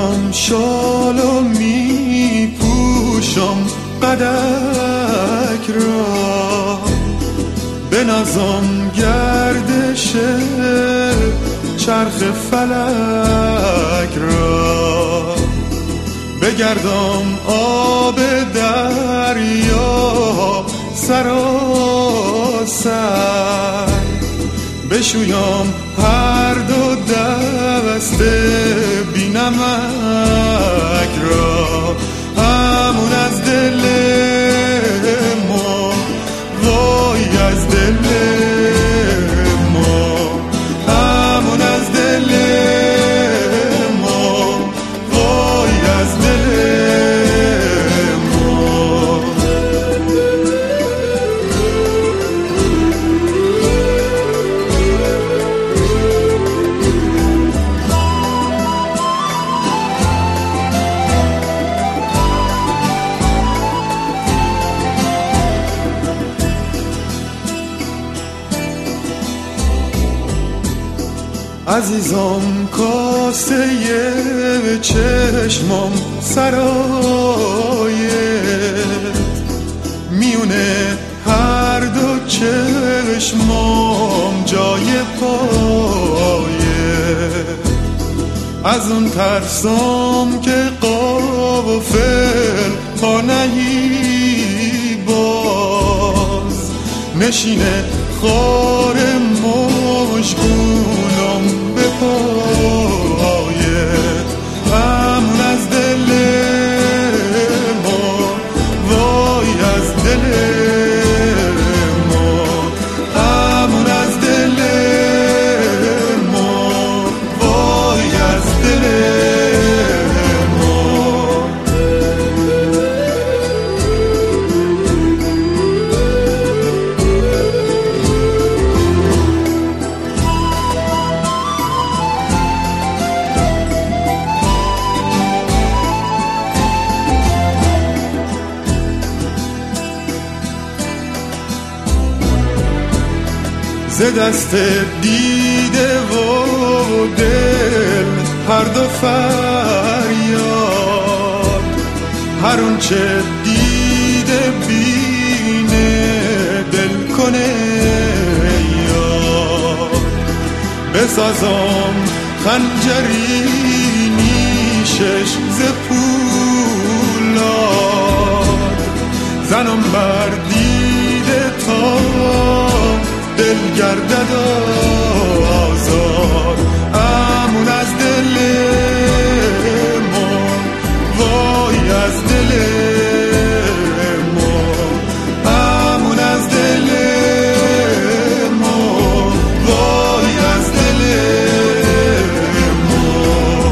میزنم شالو میپوشم قدک را، بنازم گردش چرخ فلک را، بگردم آب دریا سراسر، بشویم هر دو دست بی نمک را، همون از دل ما وای از دل ما، همون از دل ما وای از دل ما. عزیزم کاسه چشمم سرایت، میونه هر دو چشمم جای پایت، از اون ترسم که قافل پا نهی باز، نشینه خار مشگونم به پایت، همون از دل ما وای از دل ما، همون از دل ما وای از دل ما. ز دست دیده و دل هر دو فریاد، هر اون چه دیده بینه دل کنه یاد، بسازم خنجری نیشش ز پولاد، زنم بر دیده تا دل گردد آزاد، امون از دل ما وای از دل ما، امون از دل ما وای از دل ما.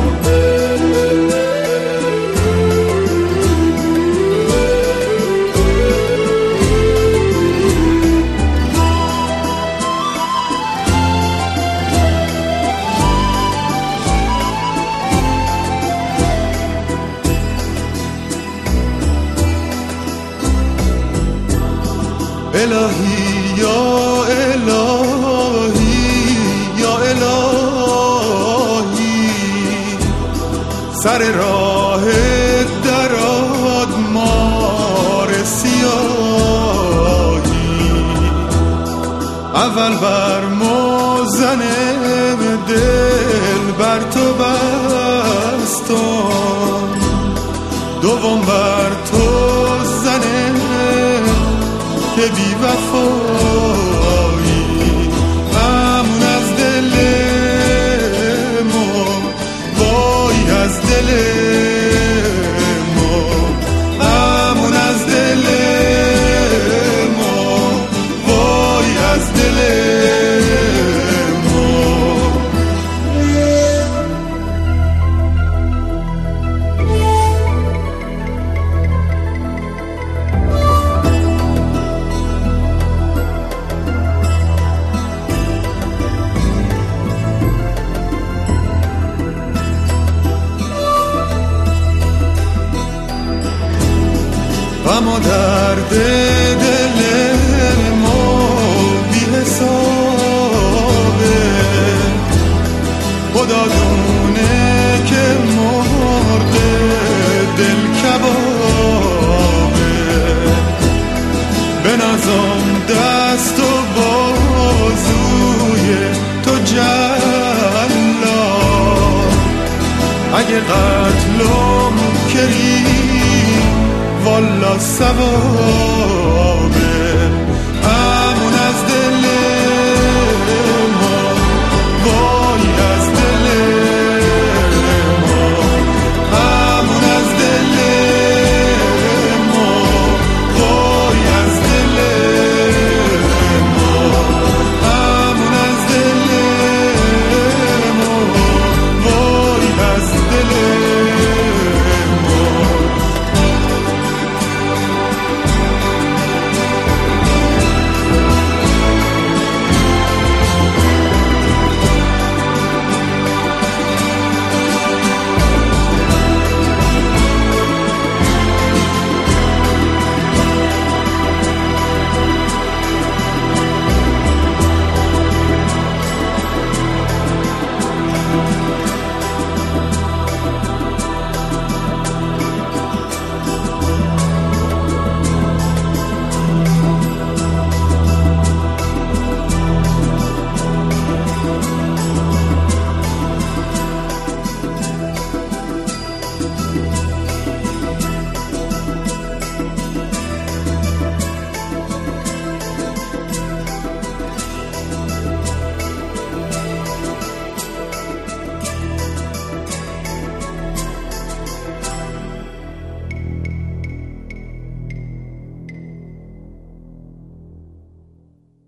الهی یا الهی یا الهی، سر راه دراد مار سیاهی، اول بر موزن دل بر تو بستم، دوم بر تو زنه که بی وفایی، همون از دل ما وای از دل ما، همون از دل ما وای از دل ما. غم و درد دل ما بی حسابه، خدا دونه که ما بنازم دست و بازوی تو جلاد. اگه قتلم کردی والا ثوابه